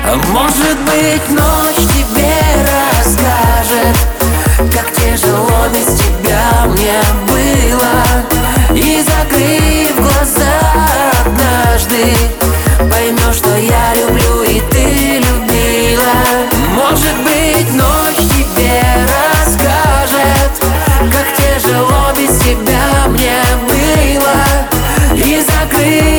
Может быть, ночь тебе расскажет, как тяжело без тебя мне было. И закрыв глаза однажды, поймешь, что я люблю и ты любила. Может быть, ночь тебе расскажет, как тяжело без тебя мне было. И закрыв